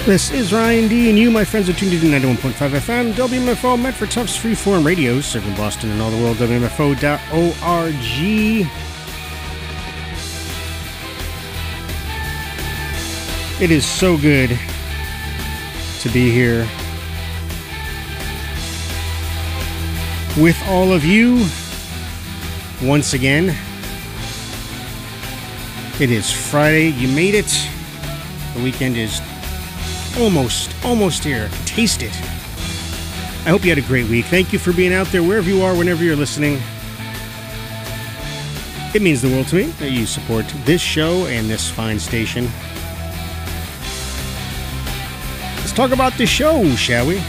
This is Ryan D, and you, my friends, are tuned in to 91.5 FM, WMFO, Medford Tufts Freeform Radio, serving Boston and all the world, WMFO.org. It is so good to be here with all of you once again. It is Friday. You made it. The weekend is almost here. Taste it. I hope you had a great week. Thank you for being out there wherever you are, whenever you're listening. It means the world to me that you support this show and this fine station. Let's talk about the show, shall we?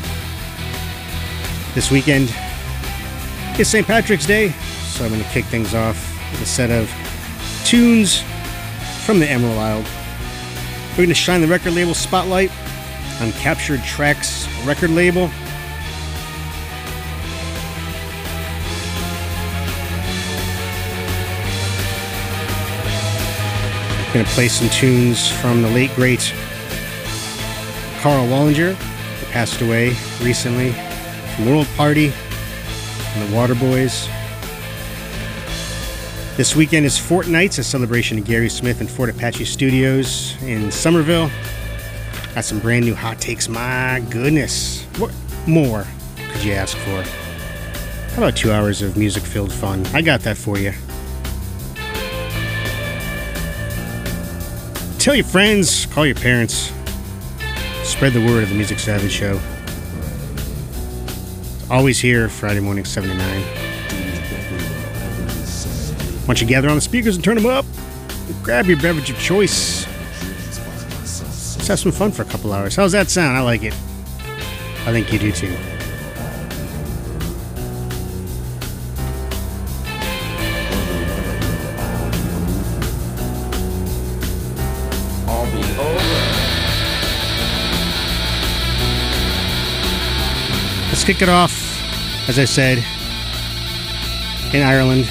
This weekend is St. Patrick's Day, so I'm going to kick things off with a set of tunes from the Emerald Isle. We're going to shine the record label spotlight on Captured Tracks record label. I'm going to play some tunes from the late, great Carl Wallinger, who passed away recently, from World Party and the Waterboys. This weekend is Fort Nights, a celebration of Gary Smith and Fort Apache Studios in Somerville. Got some brand new hot takes. My goodness. What more could you ask for? How about 2 hours of music-filled fun? I got that for you. Tell your friends, call your parents. Spread the word of the Music Savage Show. Always here, Friday morning, 7 to 9. Why don't you gather on the speakers and turn them up? Grab your beverage of choice. Let's have some fun for a couple hours. How's that sound? I like it. I think you do too. Let's kick it off, as I said, in Ireland.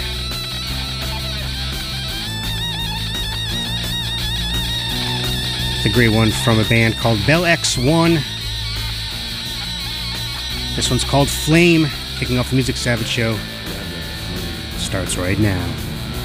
The great one from a band called Bell X1. This one's called Flame, kicking off the Music Savage Show. Starts right now.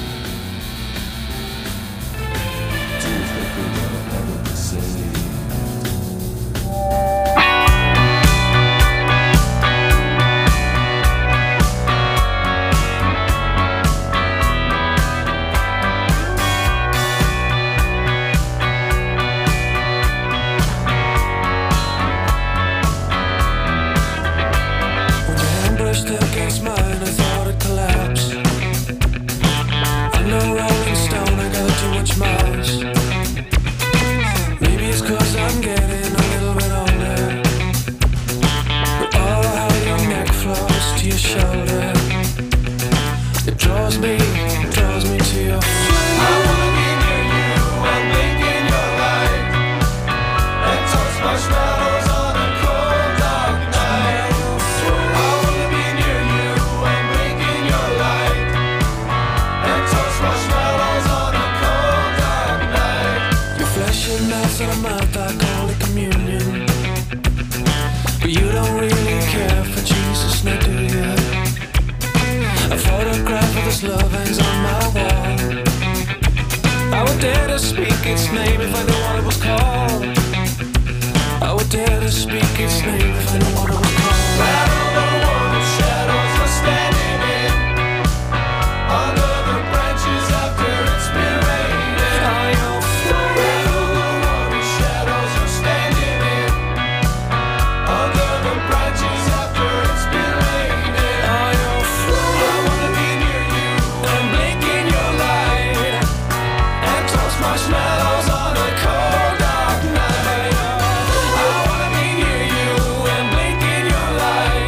Against mine, I thought I'd collapse. I'm no Rolling Stone, I got too much miles. Maybe it's 'cause I'm getting a little bit older. But oh, how your neck flows to your shoulder. It draws me to your flame. I wanna be near you and blink in your light and toast marshmallows on a cold dark night. I wanna be near you and blink in your light and toast marshmallows on a cold dark night. Your flesh and melts in a mouth like Holy Communion, but you don't really care for Jesus, now do you? A photograph of this love hangs on my wall. I would dare to speak its name if I knew what it was called. I would dare to speak its name if I knew what it was called. Rattle the warm shadows are standing in under the branches after it's been raining. Rattle the warm shadows are standing in under the branches after it's been raining. I wanna be near you and blink in your light and toast marshmallows on a cold dark night. I wanna be near you and blink in your light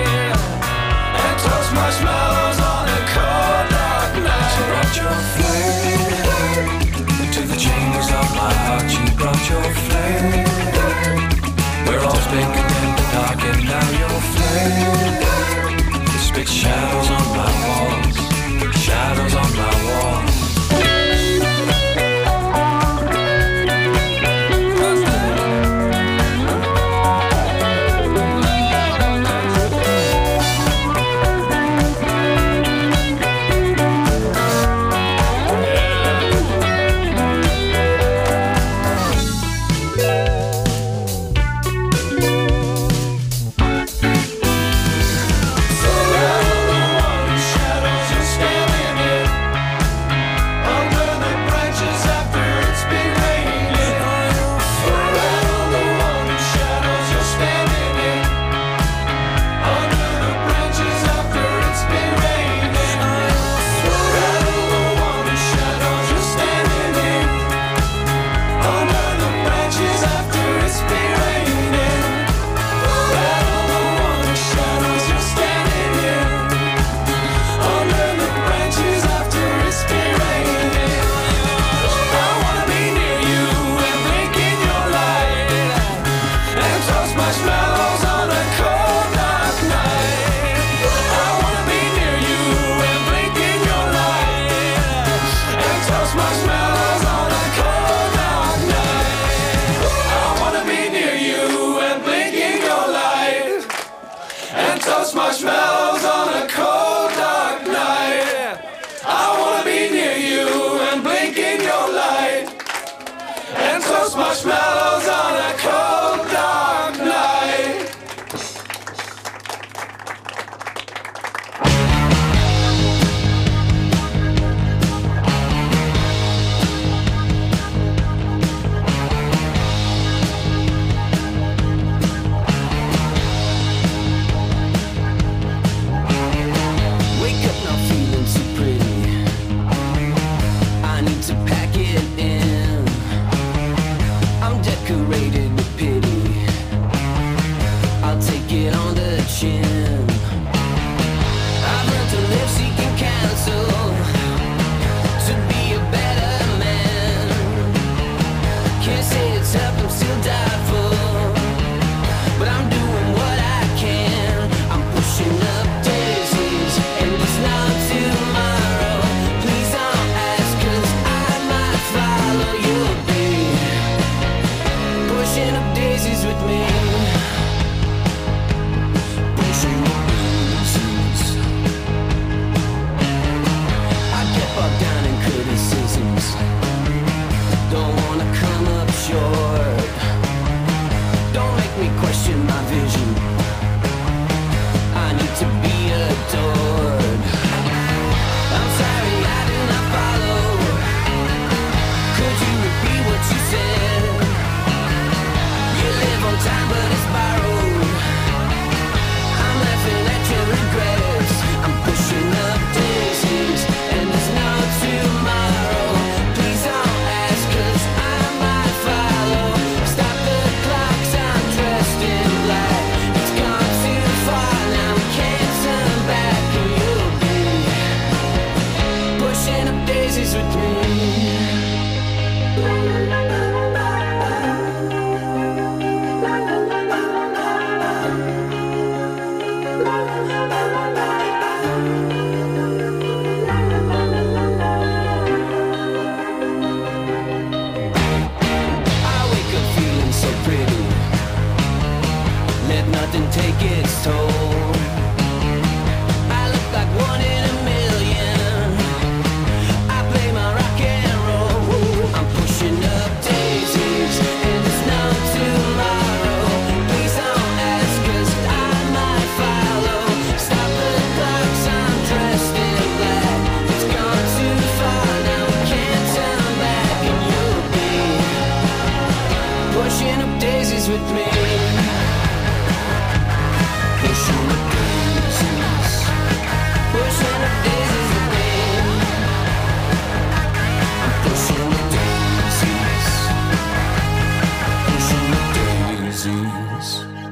marshmallows on a cold dark night. Wake up not feeling too pretty. I need to pack it in. I'm decorated with pity. I'll take it on the chin. I've learned to live seeking counsel to be a better man. Can't say it's up, I'm still doubtful, but I'm doing what I can. I'm pushing up daisies, and it's not tomorrow. Please don't ask, 'cause I might follow. You'll be pushing up daisies with me. Pushing up daisies. I get bogged down in criticisms. Don't wanna come up short. Don't make me question my vision. I need to be adored. I'm sorry I did not follow. Could you repeat what you said? You live on time but it's borrowed. I'm laughing at your regrets. I'm pushing up daisies, and there's no tomorrow. Please don't ask, 'cause I might follow. Stop the clocks, I'm dressed in black. It's gone too far now, we can't turn back. And you'll be pushing up daisies with me. I wake up feeling so pretty. Let nothing take its toll. I look like one in a million. I play my rock and roll. I'm pushing up daisies, and there's no tomorrow. Please don't ask, 'cause I might follow. Stop the clocks, I'm dressed in black. It's gone too far now, we can't turn back. And you'll be pushing up daisies with me. Pushing up daisies. Pushing up daisies with me. I'm pushing up daisies. Pushing up daisies.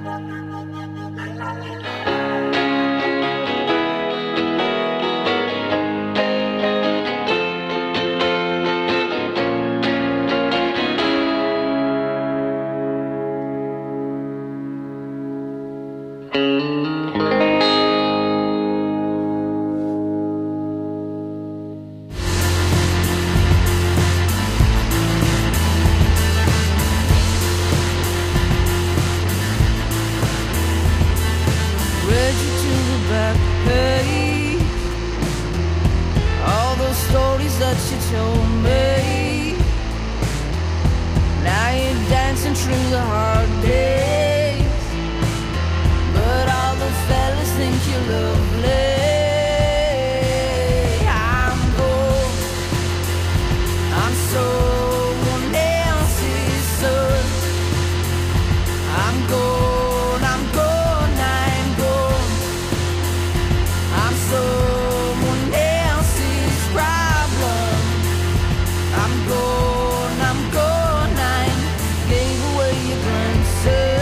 Read you to the back page. All those stories that you told me. Now you're dancing through the hard days, but all the fellas think you're lovely. I'm gold. I'm someone else's son. I'm gold. I'm gold. I'm gold. I'm someone else's problem. I'm gold. I'm gold. I gave away your grandson.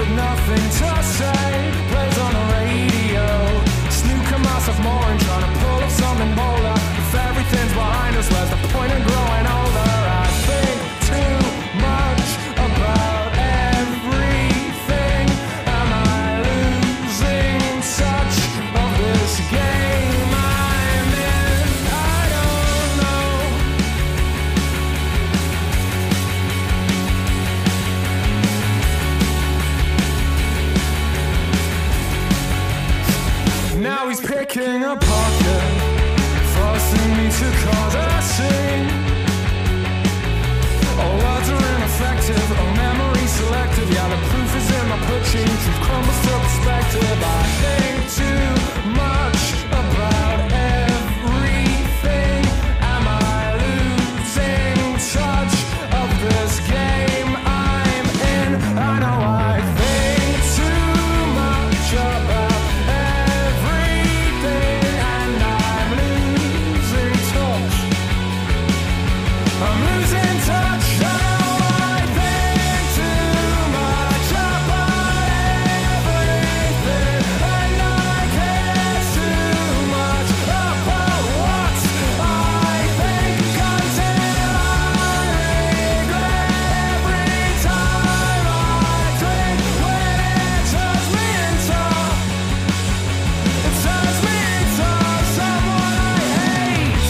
with nothing to say. Plays on the radio. Snooker myself more and trying to pull up something bolder. If everything's behind us, where's the point in growing older? I think too much about everything. Am I losing touch of this game I'm in? I don't know. Now he's picking a pocket, forcing me to cause a scene. All words are ineffective, all memory selective. Yeah, the proof is in my pushing, truth crumbles to perspective. I think too much about everything. Am I losing touch of this game I'm in? I know I think too much about everything, and I'm losing touch. I'm losing touch. I know I think too much about everything, and I care too much about what I think until I regret every time I drink. When it turns me into someone I hate.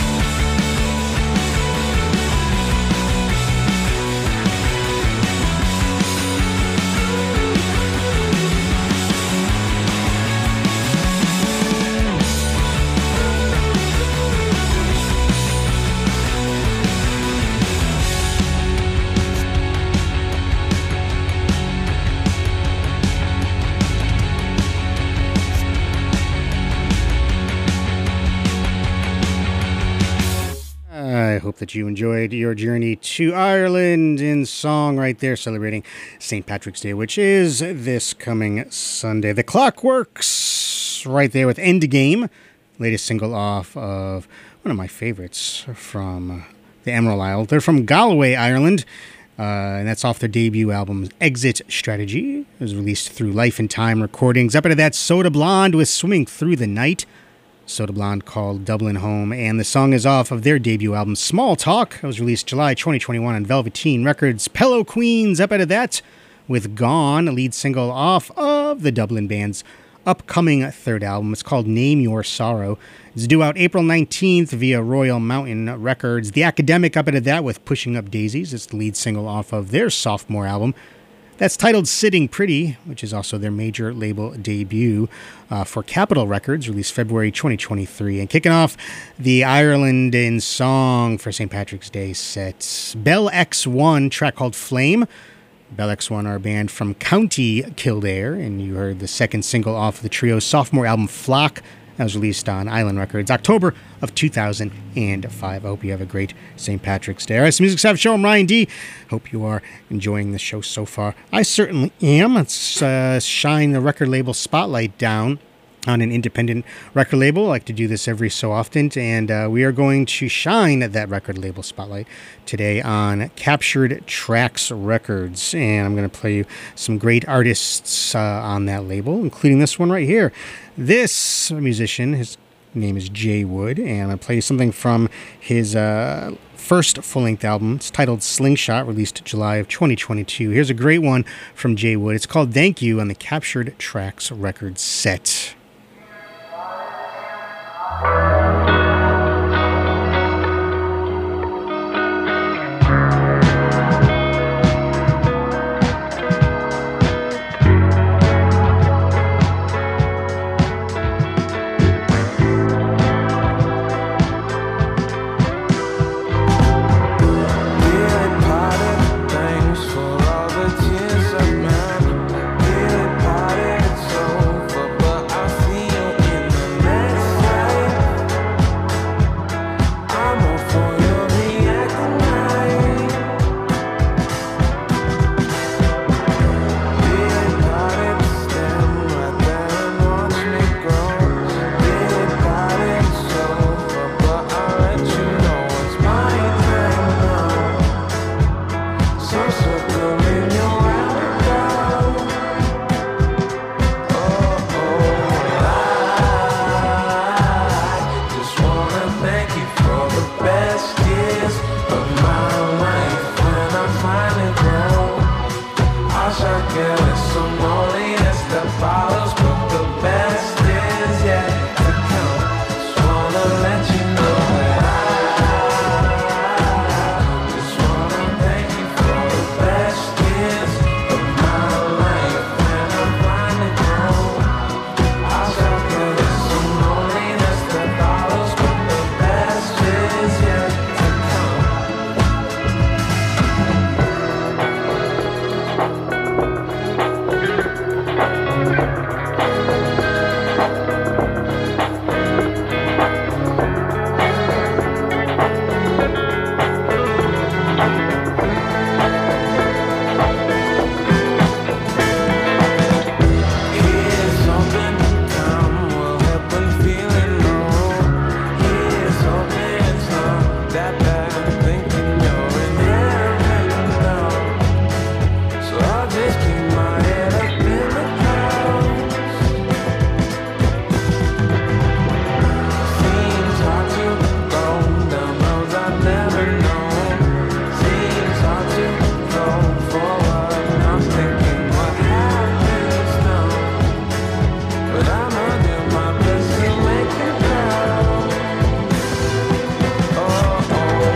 I hope that you enjoyed your journey to Ireland in song right there, celebrating St. Patrick's Day, which is this coming Sunday. The Clockworks right there with Endgame, latest single off of one of my favorites from the Emerald Isle. They're from Galway, Ireland, and that's off their debut album, Exit Strategy. It was released through Life and Time Recordings. Up into that, Soda Blonde with Swimming Through the Night. Soda Blonde called Dublin Home, and the song is off of their debut album, Small Talk. It was released July 2021 on Velveteen Records. Pillow Queens up out of that with Gone, a lead single off of the Dublin band's upcoming third album. It's called Name Your Sorrow. It's due out April 19th via Royal Mountain Records. The Academic up out of that with Pushing Up Daisies. It's the lead single off of their sophomore album. That's titled Sitting Pretty, which is also their major label debut for Capitol Records, released February 2023. And kicking off the Ireland in song for St. Patrick's Day set, Bell X1, track called Flame. Bell X1 are a band from County Kildare, and you heard the second single off of the trio's sophomore album, Flock. That was released on Island Records, October of 2005. I hope you have a great St. Patrick's Day. All right, it's the Music Savage Show. I'm Ryan D. Hope you are enjoying the show so far. I certainly am. Let's shine the record label spotlight down on an independent record label. I like to do this every so often, and we are going to shine that record label spotlight today on Captured Tracks Records, and I'm going to play you some great artists on that label, including this one right here. This musician, his name is Jay Wood, and I'm going to play you something from his first full-length album. It's titled Slingshot, released July of 2022. Here's a great one from Jay Wood. It's called Thank You on the Captured Tracks Records set. Party, it's over, but I feel in the next get some loneliness that follows, but the best is yet to come. Just wanna let you know that I just wanna thank you for the best years of my life. When I'm finally grown, I'll stop getting some loneliness that follows, but the best is yet to come. Here's hoping time will help when feeling low. Here's hoping it's not that bad, thinking you're in heaven now. So I'll just keep my head up in the clouds. Seems hard to go down roads I've never known. Seems hard to go forward. I'm thinking what happens now. But I'ma do my best to make it proud. Oh,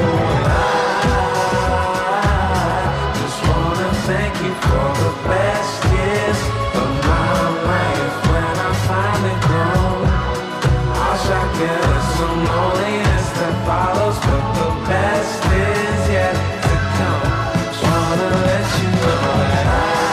I just wanna thank you for the best years of my life. When I'm finally grown, I'll start getting some loneliness that follows, but the best is yet to come. Just wanna let you know that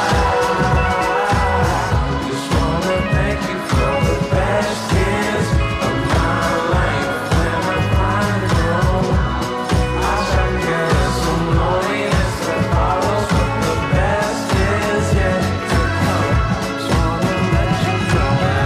I just wanna thank you for the best years of my life. When I'm finally grown, I'll start getting some loneliness that follows, but the best is yet to come. Just wanna let you know that.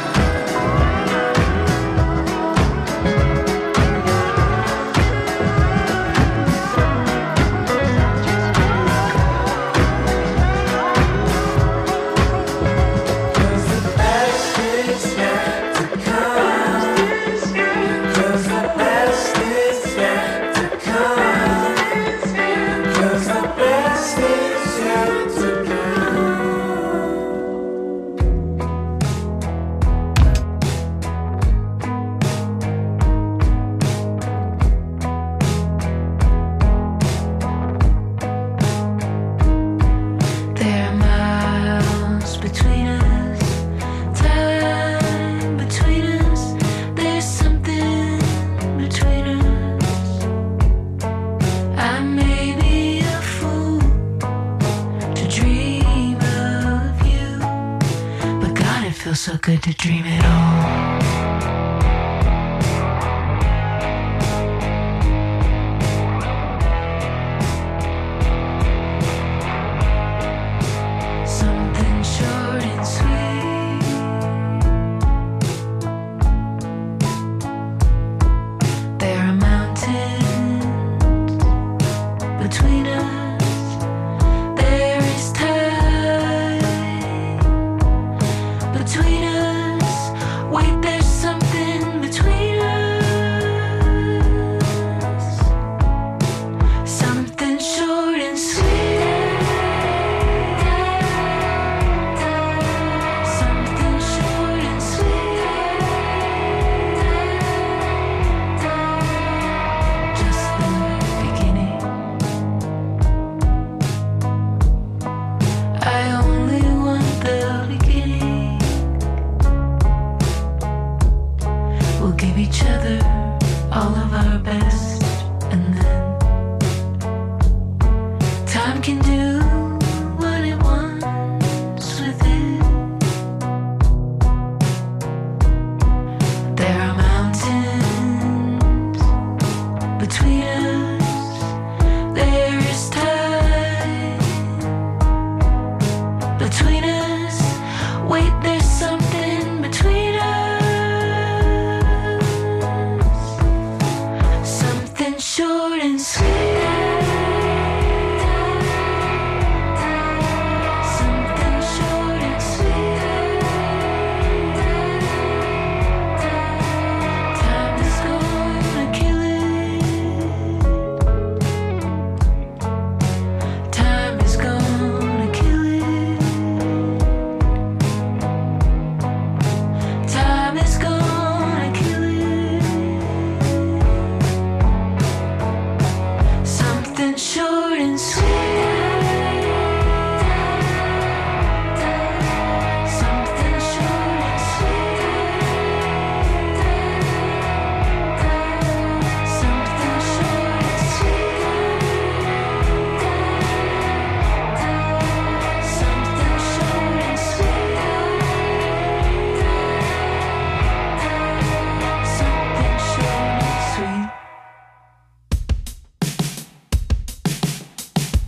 Cause the best is yet to come. Cause the best is yet to come. Cause the best is yet to There are miles between us, time between us. There's something between us. I may be a fool to dream of you, but God, it feels so good to dream it all. Something short and sweet. There are mountains between us. There is time between us. Wait, there's something between us. Something short and sweet. Something short and sweet. Just the beginning. short and sweet. Something short and sweet. Something short and sweet. Something short and sweet. Something short and sweet.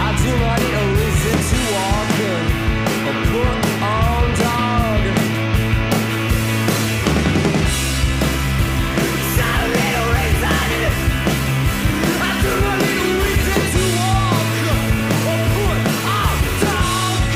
do not need a reason to walk or put on dog. Sound a little reason. I do not need a reason to walk or put on dog.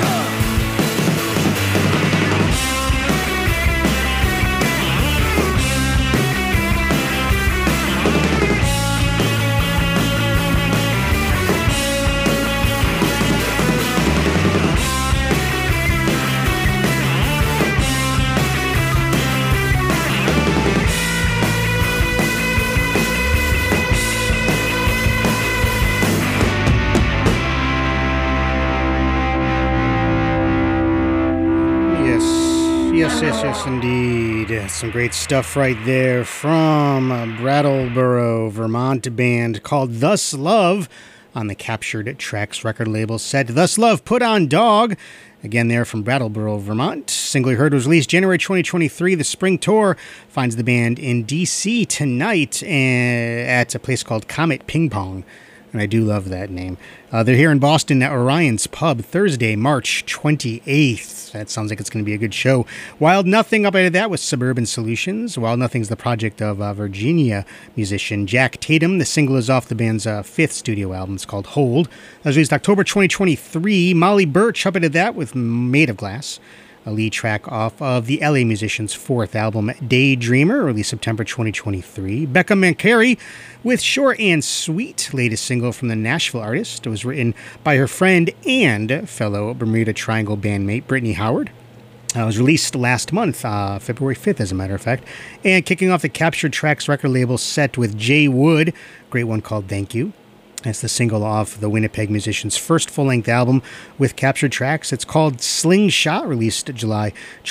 Yes, indeed. Some great stuff right there from Brattleboro, Vermont band called Thus Love on the Captured Tracks record label set. Thus Love, Put on Dog. Again, they're from Brattleboro, Vermont. Single you heard was released January 2023. The spring tour finds the band in D.C. tonight at a place called Comet Ping Pong. And I do love that name. They're here in Boston at Orion's Pub Thursday, March 28th. That sounds like it's going to be a good show. Wild Nothing up out of that with Suburban Solutions. Wild Nothing's the project of Virginia musician Jack Tatum. The single is off the band's fifth studio album. It's called Hold. That was released October 2023. Molly Birch up out of that with Made of Glass, a lead track off of the LA Musicians' fourth album, Daydreamer, released September 2023. Becca Mancari with Short and Sweet, latest single from the Nashville artist. It was written by her friend and fellow Bermuda Triangle bandmate, Brittany Howard. It was released last month, February 5th, as a matter of fact. And kicking off the Captured Tracks record label set with Jay Wood, great one called Thank You. That's the single off the Winnipeg musician's first full-length album with Captured Tracks. It's called Slingshot, released July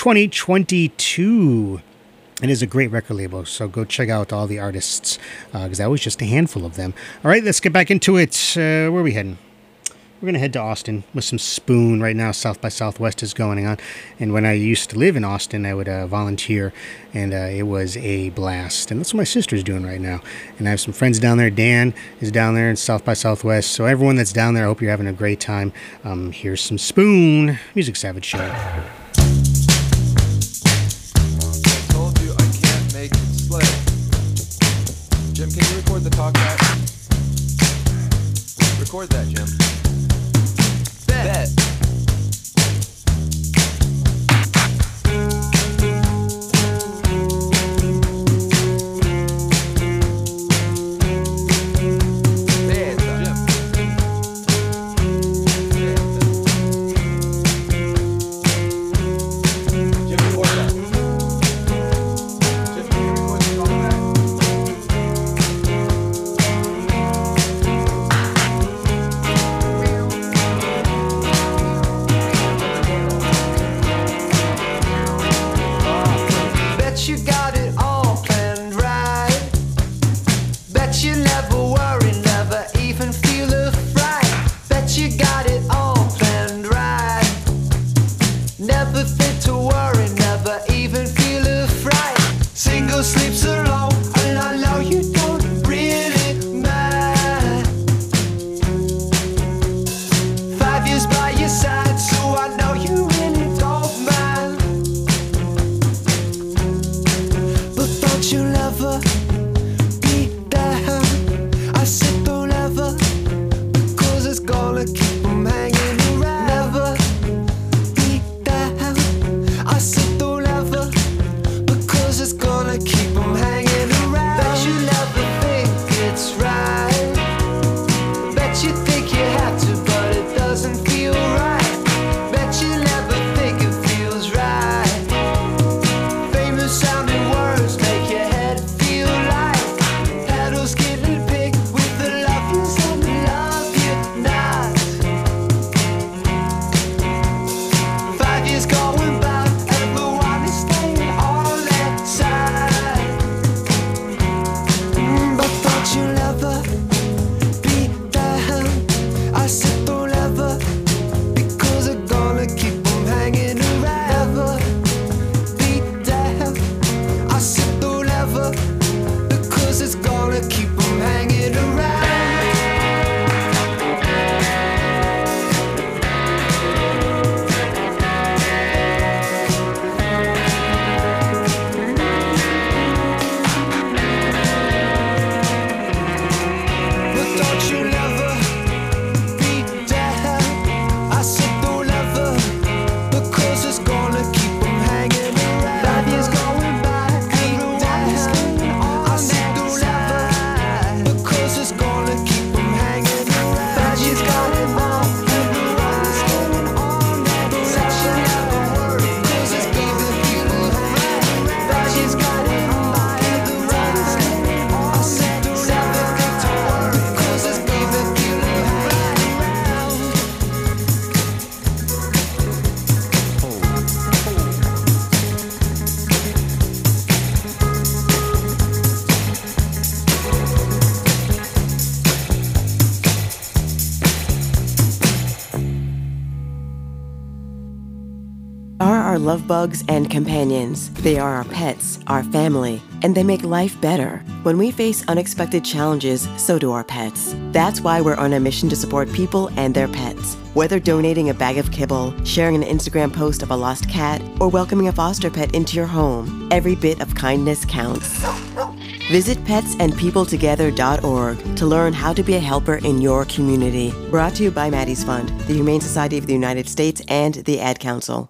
2022. It is a great record label, so go check out all the artists, because that was just a handful of them. All right, let's get back into it. Where are we heading? We're going to head to Austin with some Spoon. Right now, South by Southwest is going on. And when I used to live in Austin, I would volunteer, and it was a blast. And that's what my sister's doing right now. And I have some friends down there. Dan is down there in South by Southwest. So everyone that's down there, I hope you're having a great time. Here's some Spoon. Music Savage Show. I told you I can't make it slay. Jim, can you record the talk back? Record that, Jim. Bet. Keep 'em are love bugs and companions. They are our pets, our family, and they make life better. When we face unexpected challenges, so do our pets. That's why we're on a mission to support people and their pets. Whether donating a bag of kibble, sharing an Instagram post of a lost cat, or welcoming a foster pet into your home, every bit of kindness counts. Visit petsandpeopletogether.org to learn how to be a helper in your community. Brought to you by Maddie's Fund, the Humane Society of the United States, and the Ad Council.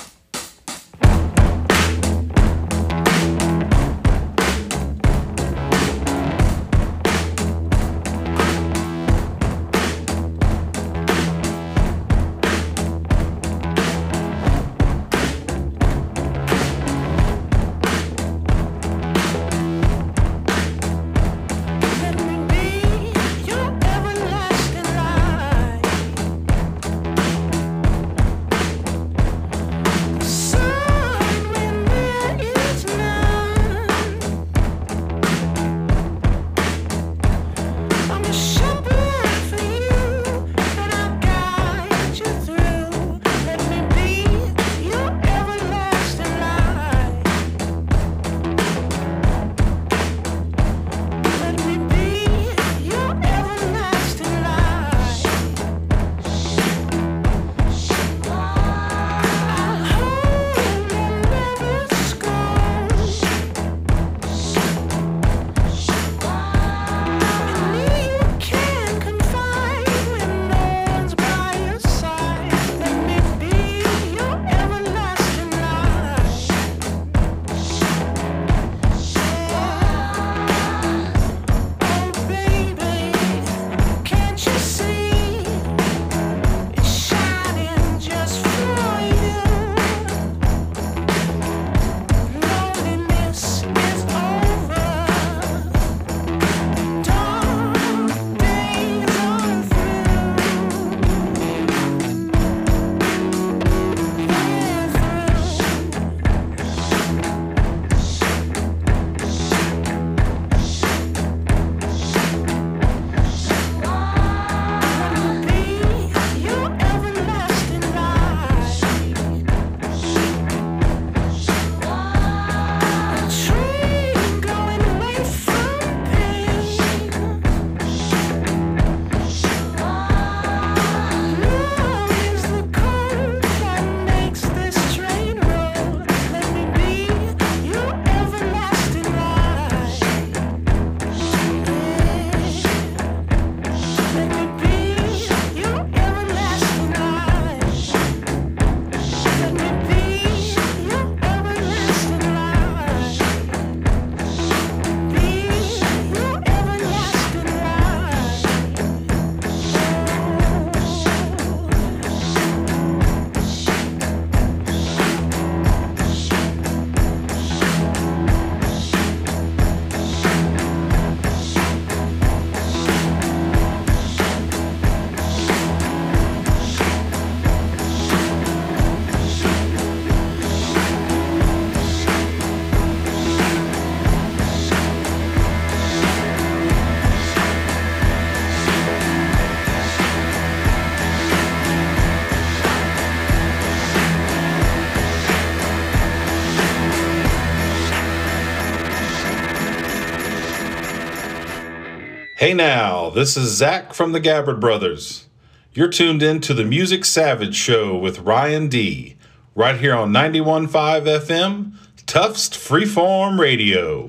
Hey now, this is Zach from the Gabbard Brothers. You're tuned in to the Music Savage Show with Ryan D. Right here on 91.5 FM, Tufts Freeform Radio.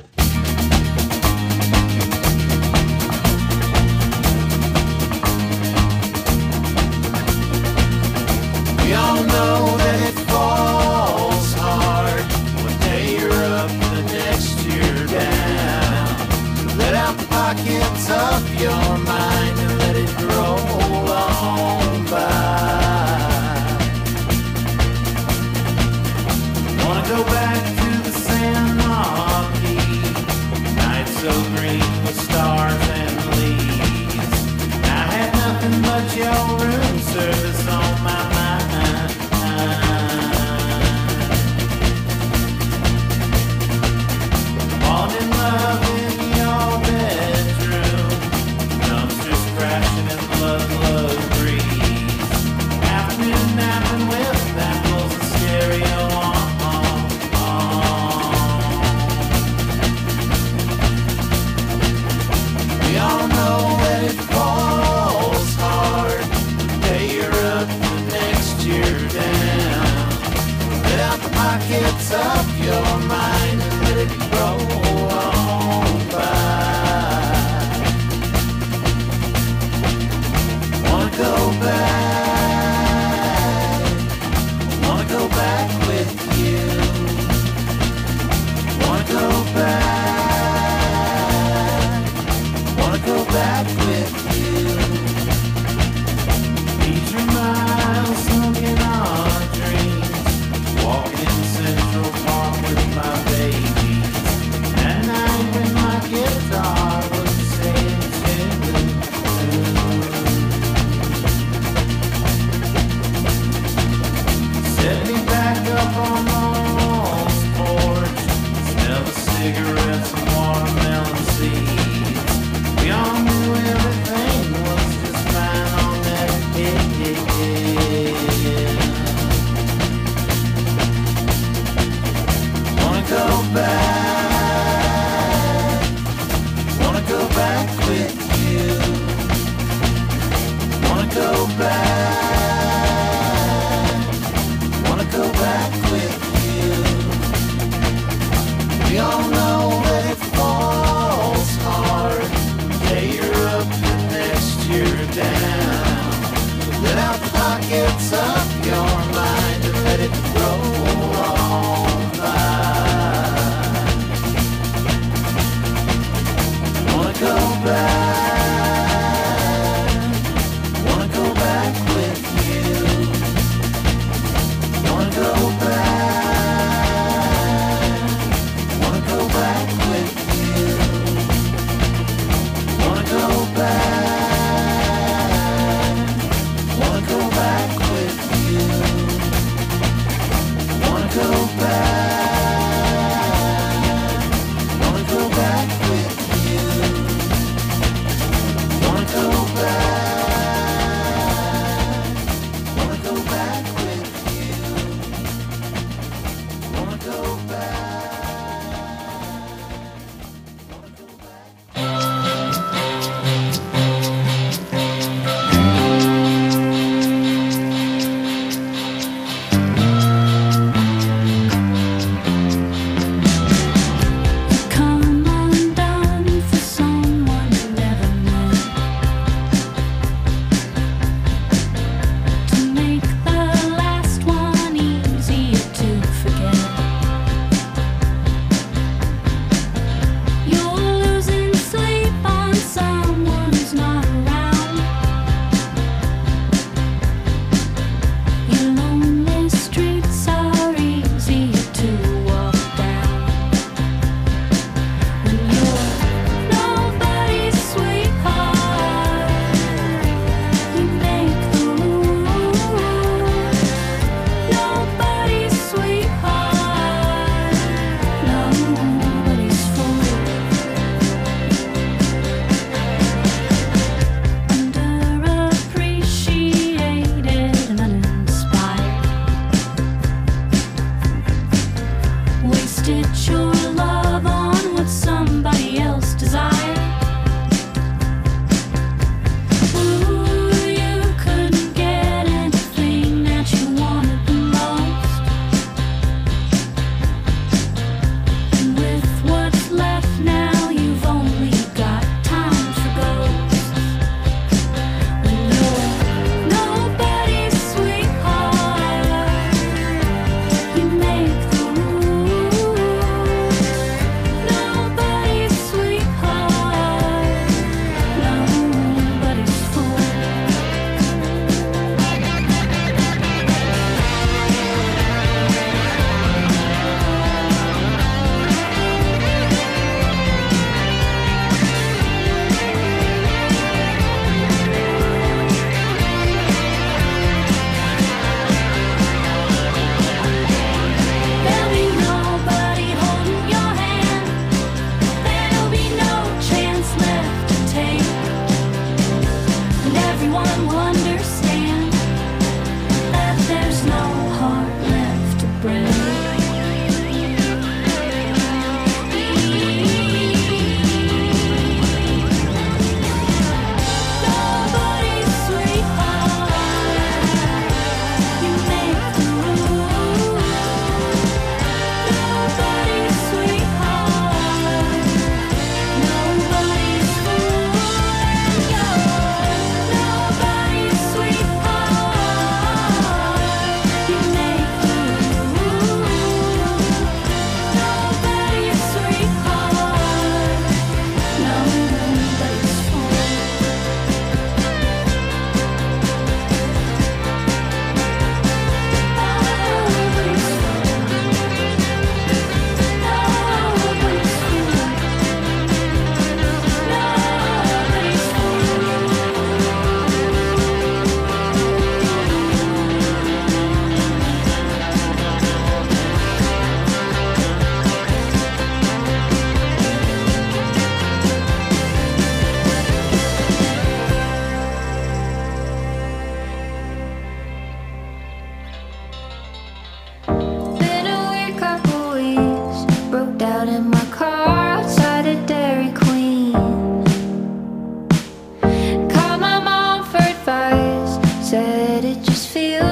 We all know that it falls hard. One day you're up, the next you're down. Let out the pockets of your mind and let it roll on by. Wanna go back to the San Joaquin, pockets of your mind and let it grow on by. Wanna go back, wanna go back with you. Wanna go back, wanna go back with you. 3 miles smoking our dreams, walking Central Park with my baby. At night when my guitar was saying tender set me back up on mom's porch, smell the cigarettes and watermelon seeds. We all knew everything was just fine on that hill. Wanna go back, wanna go back with you. Wanna go back, wanna go back with you. We all know that it falls hard. Day you're up, the next you're down. Let out the pockets of your mind and let it grow on by. Wanna go back, wanna go back with you. Wanna go back, wanna go back with you. Wanna go back, wanna go back with you. but it just feels